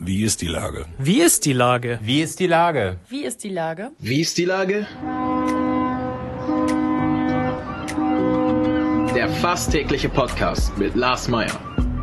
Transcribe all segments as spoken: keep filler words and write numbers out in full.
Wie ist die Lage? Wie ist die Lage? Wie ist die Lage? Wie ist die Lage? Wie ist die Lage? Der fast tägliche Podcast mit Lars Meyer.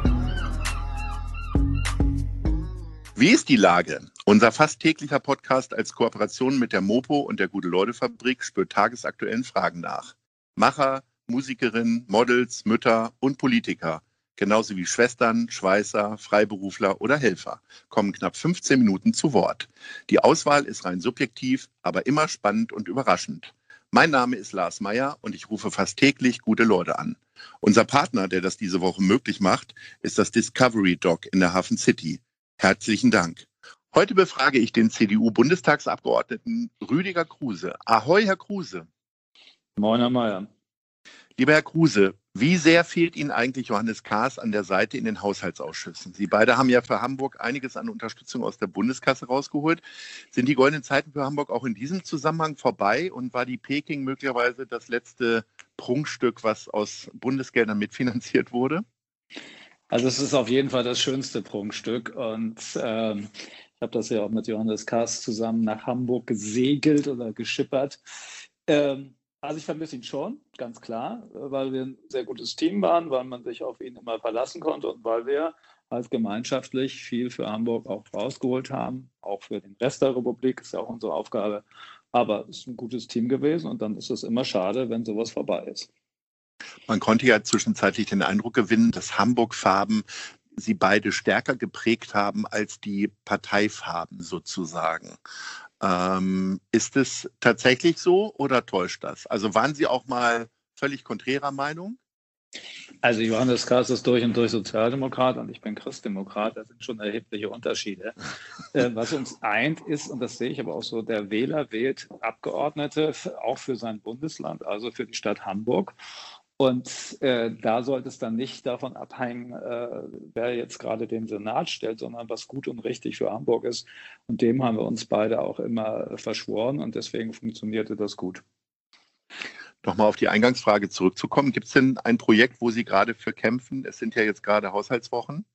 Wie ist die Lage? Unser fast täglicher Podcast als Kooperation mit der Mopo und der Gute-Leute-Fabrik spürt tagesaktuellen Fragen nach. Macher, Musikerinnen, Models, Mütter und Politiker, genauso wie Schwestern, Schweißer, Freiberufler oder Helfer, kommen knapp fünfzehn Minuten zu Wort. Die Auswahl ist rein subjektiv, aber immer spannend und überraschend. Mein Name ist Lars Meyer und ich rufe fast täglich gute Leute an. Unser Partner, der das diese Woche möglich macht, ist das Discovery Dog in der Hafen City. Herzlichen Dank. Heute befrage ich den C D U-Bundestagsabgeordneten Rüdiger Kruse. Ahoi, Herr Kruse. Moin, Herr Meyer. Lieber Herr Kruse, wie sehr fehlt Ihnen eigentlich Johannes Kahrs an der Seite in den Haushaltsausschüssen? Sie beide haben ja für Hamburg einiges an Unterstützung aus der Bundeskasse rausgeholt. Sind die goldenen Zeiten für Hamburg auch in diesem Zusammenhang vorbei und war die Peking möglicherweise das letzte Prunkstück, was aus Bundesgeldern mitfinanziert wurde? Also es ist auf jeden Fall das schönste Prunkstück und ähm, ich habe das ja auch mit Johannes Kahrs zusammen nach Hamburg gesegelt oder geschippert. Ähm, Also ich vermisse ihn schon, ganz klar, weil wir ein sehr gutes Team waren, weil man sich auf ihn immer verlassen konnte und weil wir halt gemeinschaftlich viel für Hamburg auch rausgeholt haben, auch für den Rest der Republik, ist ja auch unsere Aufgabe. Aber es ist ein gutes Team gewesen und dann ist es immer schade, wenn sowas vorbei ist. Man konnte ja zwischenzeitlich den Eindruck gewinnen, dass Hamburg-Farben sie beide stärker geprägt haben als die Parteifarben sozusagen. Ähm, ist es tatsächlich so oder täuscht das? Also waren Sie auch mal völlig konträrer Meinung? Also Johannes Kahrs ist durch und durch Sozialdemokrat und ich bin Christdemokrat. Da sind schon erhebliche Unterschiede. äh, was uns eint ist, und das sehe ich aber auch so, der Wähler wählt Abgeordnete auch für sein Bundesland, also für die Stadt Hamburg. Und äh, da sollte es dann nicht davon abhängen, äh, wer jetzt gerade den Senat stellt, sondern was gut und richtig für Hamburg ist. Und dem haben wir uns beide auch immer verschworen und deswegen funktionierte das gut. Nochmal auf die Eingangsfrage zurückzukommen. Gibt es denn ein Projekt, wo Sie gerade für kämpfen? Es sind ja jetzt gerade Haushaltswochen.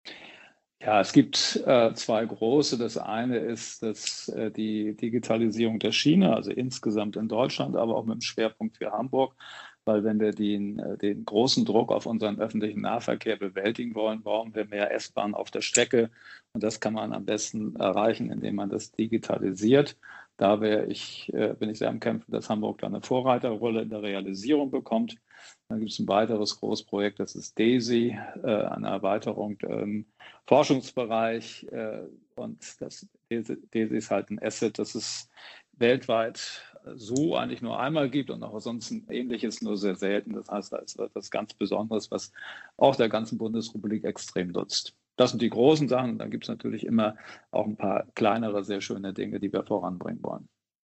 Ja, es gibt äh, zwei große. Das eine ist dass, äh, die Digitalisierung der Schiene, also insgesamt in Deutschland, aber auch mit dem Schwerpunkt für Hamburg. Weil wenn wir den, den großen Druck auf unseren öffentlichen Nahverkehr bewältigen wollen, brauchen wir mehr S-Bahn auf der Strecke. Und das kann man am besten erreichen, indem man das digitalisiert. Da wäre ich, äh, bin ich sehr am Kämpfen, dass Hamburg da eine Vorreiterrolle in der Realisierung bekommt. Dann gibt es ein weiteres Großprojekt, das ist DESI, äh, eine Erweiterung im Forschungsbereich. Äh, und das DESI, DESI ist halt ein Asset, das es weltweit so eigentlich nur einmal gibt und auch sonst ein ähnliches nur sehr selten. Das heißt, da ist etwas ganz Besonderes, was auch der ganzen Bundesrepublik extrem nutzt. Das sind die großen Sachen. Und dann gibt es natürlich immer auch ein paar kleinere, sehr schöne Dinge, die wir voranbringen wollen.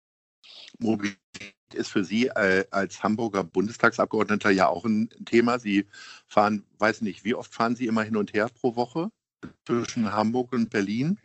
Mobilität ist für Sie äh, als Hamburger Bundestagsabgeordneter ja auch ein Thema. Sie fahren, weiß nicht, wie oft fahren Sie immer hin und her pro Woche zwischen Hamburg und Berlin?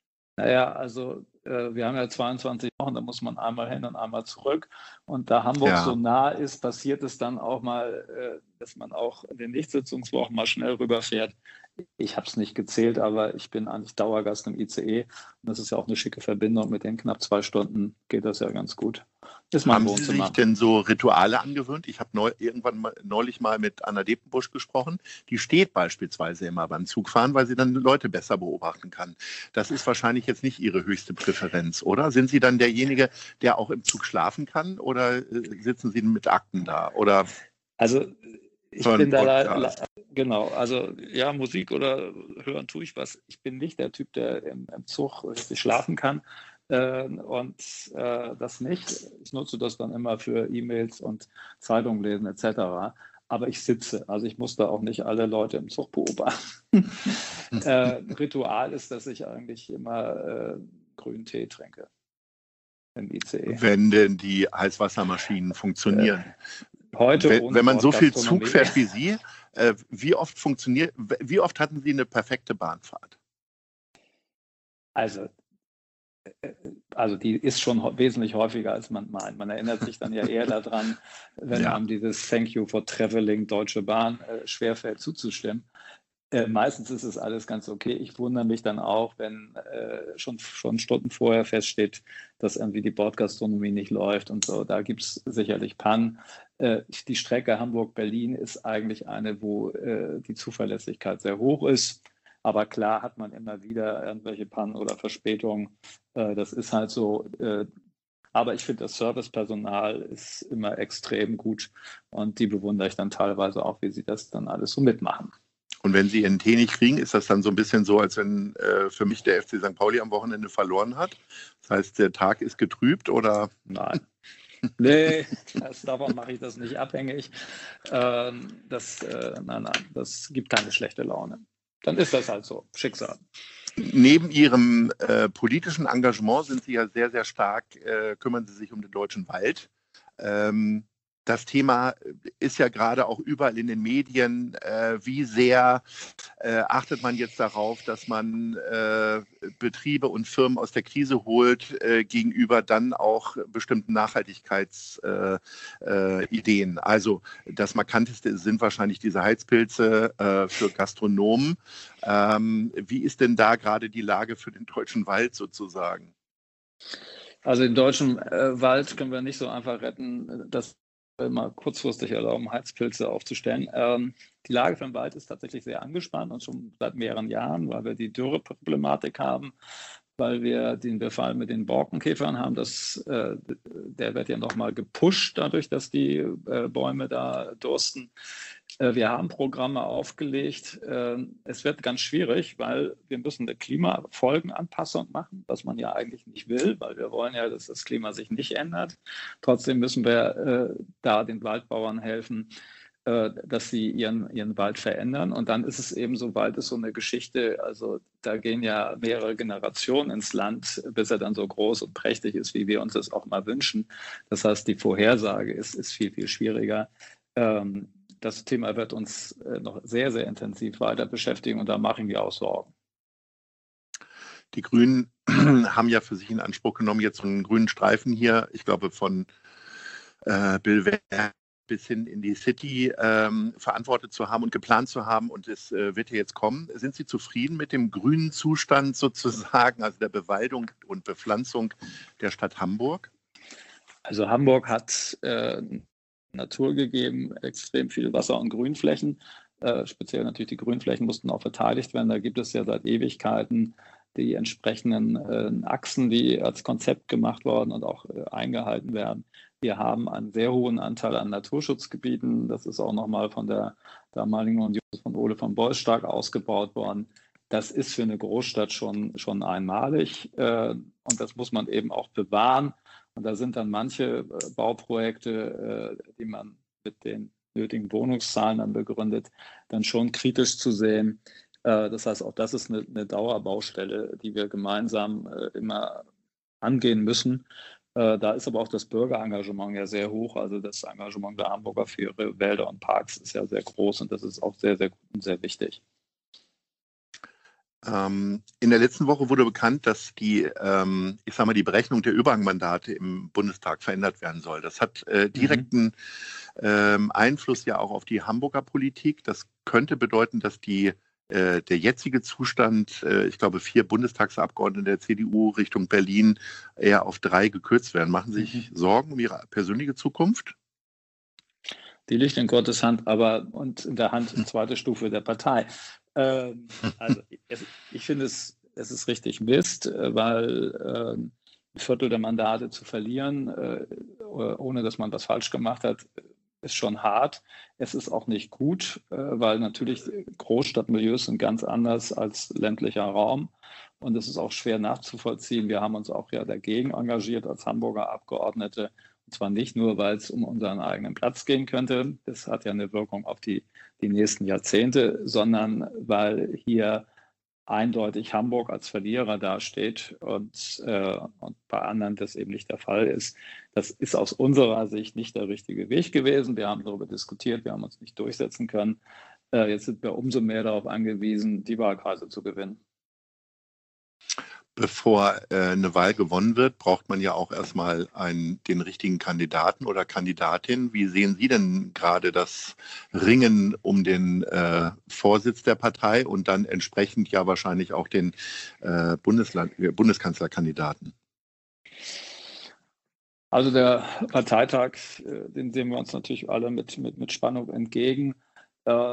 Naja, also äh, wir haben ja zweiundzwanzig Wochen, da muss man einmal hin und einmal zurück. Und da Hamburg Ja. so nah ist, passiert es dann auch mal, äh, dass man auch in den Nichtsitzungswochen mal schnell rüberfährt. Ich habe es nicht gezählt, aber ich bin eigentlich Dauergast im I C E. Und das ist ja auch eine schicke Verbindung. Mit den knapp zwei Stunden geht das ja ganz gut. Ist mein Haben Sie Wohnzimmer. sich denn so Rituale angewöhnt? Ich habe neu, irgendwann mal, neulich mal mit Anna Depenbusch gesprochen. Die steht beispielsweise immer beim Zugfahren, weil sie dann Leute besser beobachten kann. Das ist wahrscheinlich jetzt nicht Ihre höchste Präferenz, oder? Sind Sie dann derjenige, der auch im Zug schlafen kann, oder äh, sitzen Sie mit Akten da? Oder Also ich hören bin da Podcast? leider, genau, also ja, Musik oder hören tue ich was. Ich bin nicht der Typ, der im, im Zug richtig schlafen kann. Äh, und äh, das nicht. Ich nutze das dann immer für E-Mails und Zeitungen lesen et cetera. Aber ich sitze, also ich muss da auch nicht alle Leute im Zug beobachten. äh, Ritual ist, dass ich eigentlich immer äh, grünen Tee trinke im I C E. Wenn denn die Heißwassermaschinen funktionieren. Äh, heute wenn, ohne wenn man so viel Bordgastronomie. Zug fährt wie Sie, äh, wie oft funktioniert, wie oft hatten Sie eine perfekte Bahnfahrt? Also Also die ist schon wesentlich häufiger, als man meint. Man erinnert sich dann ja eher daran, wenn Ja. einem dieses Thank you for traveling Deutsche Bahn äh, schwerfällt zuzustimmen. Äh, meistens ist es alles ganz okay. Ich wundere mich dann auch, wenn äh, schon, schon Stunden vorher feststeht, dass irgendwie die Bordgastronomie nicht läuft und so. Da gibt es sicherlich Pannen. Äh, die Strecke Hamburg-Berlin ist eigentlich eine, wo äh, die Zuverlässigkeit sehr hoch ist. Aber klar hat man immer wieder irgendwelche Pannen oder Verspätungen. Äh, das ist halt so. Äh, aber ich finde, das Servicepersonal ist immer extrem gut und die bewundere ich dann teilweise auch, wie sie das dann alles so mitmachen. Und wenn Sie Ihren Tee nicht kriegen, ist das dann so ein bisschen so, als wenn äh, für mich der F C Sankt Pauli am Wochenende verloren hat? Das heißt, der Tag ist getrübt oder? Nein. Nee, das, davon mache ich das nicht abhängig. Ähm, das, äh, nein, nein, das gibt keine schlechte Laune. Dann ist das halt so, Schicksal. Neben Ihrem äh, politischen Engagement sind Sie ja sehr, sehr stark, äh, kümmern Sie sich um den deutschen Wald. Ähm, Das Thema ist ja gerade auch überall in den Medien. Äh, wie sehr äh, achtet man jetzt darauf, dass man äh, Betriebe und Firmen aus der Krise holt, äh, gegenüber dann auch bestimmten Nachhaltigkeitsideen? Äh, äh, also das Markanteste sind wahrscheinlich diese Heizpilze äh, für Gastronomen. Ähm, wie ist denn da gerade die Lage für den deutschen Wald sozusagen? Also den deutschen äh, Wald können wir nicht so einfach retten. Das mal kurzfristig erlauben, Heizpilze aufzustellen. Ähm, die Lage für den Wald ist tatsächlich sehr angespannt und schon seit mehreren Jahren, weil wir die Dürreproblematik haben, weil wir den Befall mit den Borkenkäfern haben. Das, äh, der wird ja nochmal gepusht dadurch, dass die äh, Bäume da dursten. Äh, wir haben Programme aufgelegt. Äh, es wird ganz schwierig, weil wir müssen eine Klimafolgenanpassung machen, was man ja eigentlich nicht will, weil wir wollen ja, dass das Klima sich nicht ändert. Trotzdem müssen wir äh, da den Waldbauern helfen, äh, dass sie ihren, ihren Wald verändern. Und dann ist es eben so, Wald ist so eine Geschichte, also da gehen ja mehrere Generationen ins Land, bis er dann so groß und prächtig ist, wie wir uns das auch mal wünschen. Das heißt, die Vorhersage ist, ist viel, viel schwieriger. Ähm, das Thema wird uns äh, noch sehr, sehr intensiv weiter beschäftigen und da machen wir auch Sorgen. Die Grünen haben ja für sich in Anspruch genommen, jetzt so einen grünen Streifen hier, ich glaube von äh, Billwerk bis hin in die City ähm, verantwortet zu haben und geplant zu haben und es äh, wird ja jetzt kommen. Sind Sie zufrieden mit dem grünen Zustand sozusagen, also der Bewaldung und Bepflanzung der Stadt Hamburg? Also Hamburg hat äh, Natur gegeben, extrem viel Wasser- und Grünflächen. Äh, speziell natürlich die Grünflächen mussten auch verteidigt werden. Da gibt es ja seit Ewigkeiten die entsprechenden äh, Achsen, die als Konzept gemacht worden und auch äh, eingehalten werden. Wir haben einen sehr hohen Anteil an Naturschutzgebieten. Das ist auch nochmal von der damaligen Union von Ole von Beuys stark ausgebaut worden. Das ist für eine Großstadt schon, schon einmalig äh, und das muss man eben auch bewahren. Und da sind dann manche äh, Bauprojekte, äh, die man mit den nötigen Wohnungszahlen dann begründet, dann schon kritisch zu sehen. Äh, das heißt, auch das ist eine, eine Dauerbaustelle, die wir gemeinsam äh, immer angehen müssen. Äh, da ist aber auch das Bürgerengagement ja sehr hoch. Also das Engagement der Hamburger für ihre Wälder und Parks ist ja sehr groß und das ist auch sehr, sehr gut und sehr wichtig. Ähm, in der letzten Woche wurde bekannt, dass die, ähm, ich sag mal, die Berechnung der Überhangmandate im Bundestag verändert werden soll. Das hat äh, direkten mhm. ähm, Einfluss ja auch auf die Hamburger Politik. Das könnte bedeuten, dass die, äh, der jetzige Zustand, äh, ich glaube, vier Bundestagsabgeordnete der C D U Richtung Berlin eher auf drei gekürzt werden. Machen Sie sich mhm. Sorgen um Ihre persönliche Zukunft? Die liegt in Gottes Hand, aber und in der Hand, zweite Stufe der Partei. Ähm, also es, ich finde es, es ist richtig Mist, weil äh, ein Viertel der Mandate zu verlieren, äh, ohne dass man was falsch gemacht hat, ist schon hart. Es ist auch nicht gut, äh, weil natürlich Großstadtmilieus sind ganz anders als ländlicher Raum. Und es ist auch schwer nachzuvollziehen. Wir haben uns auch ja dagegen engagiert als Hamburger Abgeordnete. Und zwar nicht nur, weil es um unseren eigenen Platz gehen könnte, das hat ja eine Wirkung auf die, die nächsten Jahrzehnte, sondern weil hier eindeutig Hamburg als Verlierer dasteht und, äh, und bei anderen das eben nicht der Fall ist. Das ist aus unserer Sicht nicht der richtige Weg gewesen. Wir haben darüber diskutiert, wir haben uns nicht durchsetzen können. Äh, jetzt sind wir umso mehr darauf angewiesen, die Wahlkreise zu gewinnen. Bevor äh, eine Wahl gewonnen wird, braucht man ja auch erstmal einen, den richtigen Kandidaten oder Kandidatin. Wie sehen Sie denn gerade das Ringen um den äh, Vorsitz der Partei und dann entsprechend ja wahrscheinlich auch den äh, Bundesland äh, Bundeskanzlerkandidaten? Also der Parteitag, äh, den sehen wir uns natürlich alle mit, mit, mit Spannung entgegen. Äh,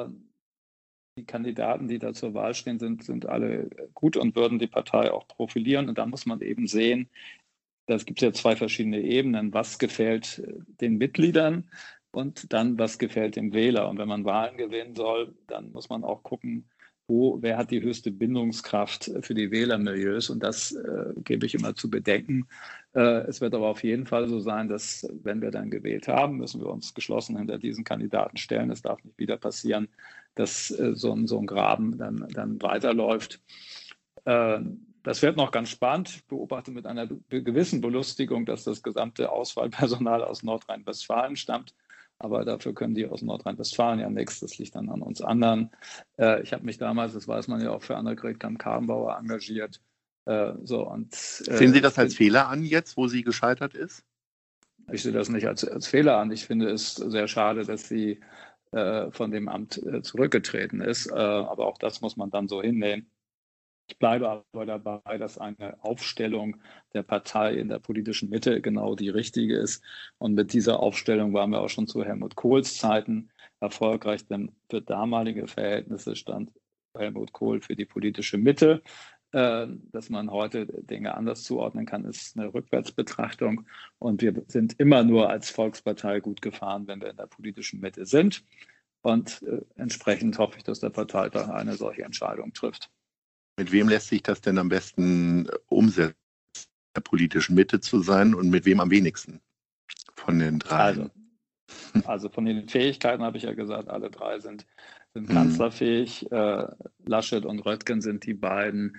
Die Kandidaten, die da zur Wahl stehen, sind, sind alle gut und würden die Partei auch profilieren. Und da muss man eben sehen, das gibt ja zwei verschiedene Ebenen. Was gefällt den Mitgliedern und dann, was gefällt dem Wähler? Und wenn man Wahlen gewinnen soll, dann muss man auch gucken, wo, wer hat die höchste Bindungskraft für die Wählermilieus. Und das äh, gebe ich immer zu bedenken. Äh, es wird aber auf jeden Fall so sein, dass, wenn wir dann gewählt haben, müssen wir uns geschlossen hinter diesen Kandidaten stellen. Es darf nicht wieder passieren, dass äh, so, ein, so ein Graben dann, dann weiterläuft. Äh, das wird noch ganz spannend. Ich beobachte mit einer be- gewissen Belustigung, dass das gesamte Auswahlpersonal aus Nordrhein-Westfalen stammt. Aber dafür können die aus Nordrhein-Westfalen ja nichts. Das liegt dann an uns anderen. Äh, ich habe mich damals, das weiß man ja auch, für Annegret Kramp-Karrenbauer engagiert. Äh, so, und, äh, Sehen Sie das als Fehler an jetzt, wo sie gescheitert ist? Ich sehe das nicht als, als Fehler an. Ich finde es sehr schade, dass sie äh, von dem Amt äh, zurückgetreten ist. Äh, aber auch das muss man dann so hinnehmen. Ich bleibe aber dabei, dass eine Aufstellung der Partei in der politischen Mitte genau die richtige ist. Und mit dieser Aufstellung waren wir auch schon zu Helmut Kohls Zeiten erfolgreich, denn für damalige Verhältnisse stand Helmut Kohl für die politische Mitte. Äh, dass man heute Dinge anders zuordnen kann, ist eine Rückwärtsbetrachtung. Und wir sind immer nur als Volkspartei gut gefahren, wenn wir in der politischen Mitte sind. Und äh, entsprechend hoffe ich, dass der Parteitag eine solche Entscheidung trifft. Mit wem lässt sich das denn am besten umsetzen, der politischen Mitte zu sein und mit wem am wenigsten von den drei? Also, also von den Fähigkeiten habe ich ja gesagt, alle drei sind, sind kanzlerfähig. Äh, Laschet und Röttgen sind die beiden,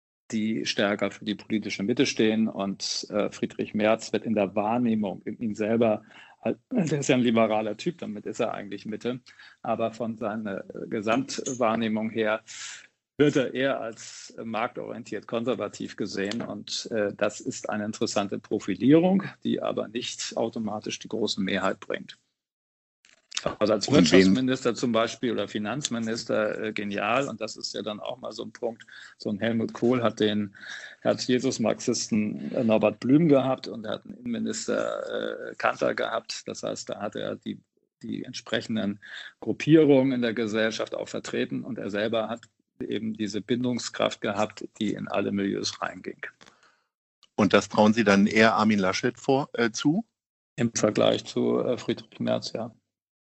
die stärker für die politische Mitte stehen. Und äh, Friedrich Merz wird in der Wahrnehmung, in ihn selber, halt, der ist ja ein liberaler Typ, damit ist er eigentlich Mitte. Aber von seiner Gesamtwahrnehmung her wird er eher als marktorientiert konservativ gesehen. Und äh, das ist eine interessante Profilierung, die aber nicht automatisch die große Mehrheit bringt. Also als Wirtschaftsminister zum Beispiel oder Finanzminister äh, genial. Und das ist ja dann auch mal so ein Punkt. So ein Helmut Kohl hat den Herz-Jesus-Marxisten äh, Norbert Blüm gehabt und er hat einen Innenminister äh, Kanter gehabt. Das heißt, da hat er die, die entsprechenden Gruppierungen in der Gesellschaft auch vertreten und er selber hat eben diese Bindungskraft gehabt, die in alle Milieus reinging. Und das trauen Sie dann eher Armin Laschet vor, äh, zu? Im Vergleich zu äh, Friedrich Merz, ja.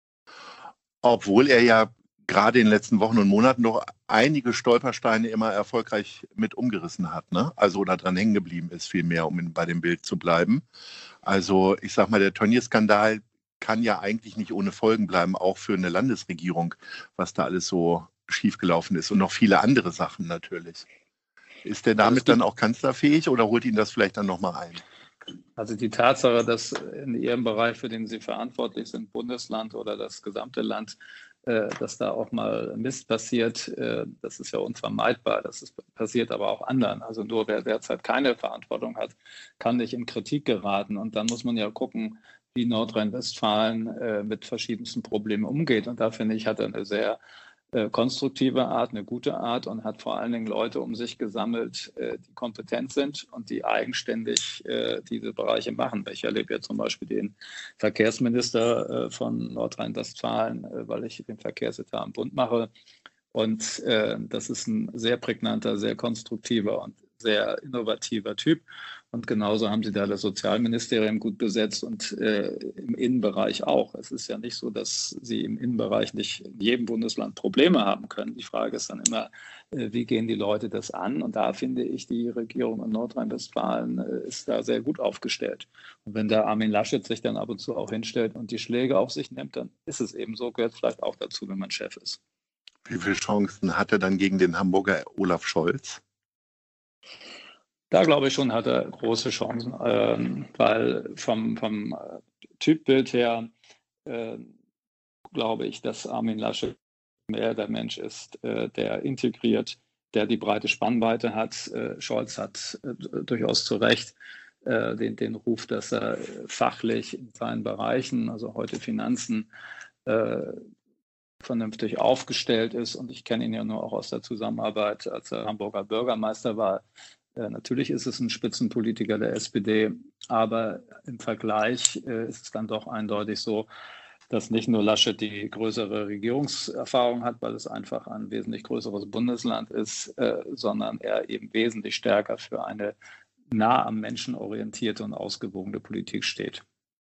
Obwohl er ja gerade in den letzten Wochen und Monaten noch einige Stolpersteine immer erfolgreich mit umgerissen hat, ne? Also oder dran hängen geblieben ist, vielmehr, um in, bei dem Bild zu bleiben. Also ich sag mal, der Tönnies-Skandal kann ja eigentlich nicht ohne Folgen bleiben, auch für eine Landesregierung, was da alles so schiefgelaufen ist und noch viele andere Sachen natürlich. Ist der damit dann auch kanzlerfähig oder holt ihn das vielleicht dann nochmal ein? Also die Tatsache, dass in Ihrem Bereich, für den Sie verantwortlich sind, Bundesland oder das gesamte Land, äh, dass da auch mal Mist passiert, äh, das ist ja unvermeidbar. Das ist, passiert aber auch anderen. Also nur wer derzeit keine Verantwortung hat, kann nicht in Kritik geraten. Und dann muss man ja gucken, wie Nordrhein-Westfalen äh, mit verschiedensten Problemen umgeht. Und da finde ich, hat er eine sehr äh, konstruktive Art, eine gute Art und hat vor allen Dingen Leute um sich gesammelt, äh, die kompetent sind und die eigenständig äh, diese Bereiche machen. Ich erlebe ja zum Beispiel den Verkehrsminister äh, von Nordrhein-Westfalen, äh, weil ich den Verkehrsetat im Bund mache. Und äh, das ist ein sehr prägnanter, sehr konstruktiver und sehr innovativer Typ. Und genauso haben sie da das Sozialministerium gut besetzt und äh, im Innenbereich auch. Es ist ja nicht so, dass sie im Innenbereich nicht in jedem Bundesland Probleme haben können. Die Frage ist dann immer, äh, wie gehen die Leute das an? Und da finde ich, die Regierung in Nordrhein-Westfalen äh, ist da sehr gut aufgestellt. Und wenn der Armin Laschet sich dann ab und zu auch hinstellt und die Schläge auf sich nimmt, dann ist es eben so, gehört vielleicht auch dazu, wenn man Chef ist. Wie viele Chancen hat er dann gegen den Hamburger Olaf Scholz? Da glaube ich schon, hat er große Chancen, ähm, weil vom, vom Typbild her äh, glaube ich, dass Armin Laschet mehr der Mensch ist, äh, der integriert der die breite Spannweite hat. Äh, Scholz hat äh, durchaus zu Recht äh, den, den Ruf, dass er fachlich in seinen Bereichen, also heute Finanzen, äh, vernünftig aufgestellt ist. Und ich kenne ihn ja nur auch aus der Zusammenarbeit, als er Hamburger Bürgermeister war. Äh, natürlich ist es ein Spitzenpolitiker der S P D, aber im Vergleich äh, ist es dann doch eindeutig so, dass nicht nur Laschet die größere Regierungserfahrung hat, weil es einfach ein wesentlich größeres Bundesland ist, äh, sondern er eben wesentlich stärker für eine nah am Menschen orientierte und ausgewogene Politik steht.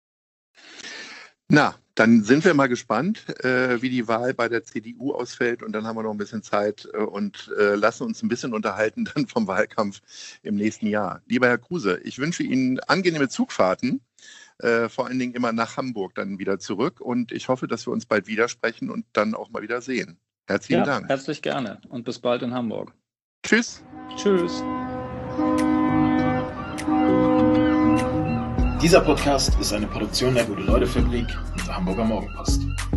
Na, dann sind wir mal gespannt, äh, wie die Wahl bei der C D U ausfällt, und dann haben wir noch ein bisschen Zeit äh, und äh, lassen uns ein bisschen unterhalten dann vom Wahlkampf im nächsten Jahr. Lieber Herr Kruse, ich wünsche Ihnen angenehme Zugfahrten, äh, vor allen Dingen immer nach Hamburg dann wieder zurück, und ich hoffe, dass wir uns bald widersprechen und dann auch mal wieder sehen. Herzlichen Ja, Dank. Herzlich gerne und bis bald in Hamburg. Tschüss. Tschüss. Dieser Podcast ist eine Produktion der Gute-Leute-Fabrik und der Hamburger Morgenpost.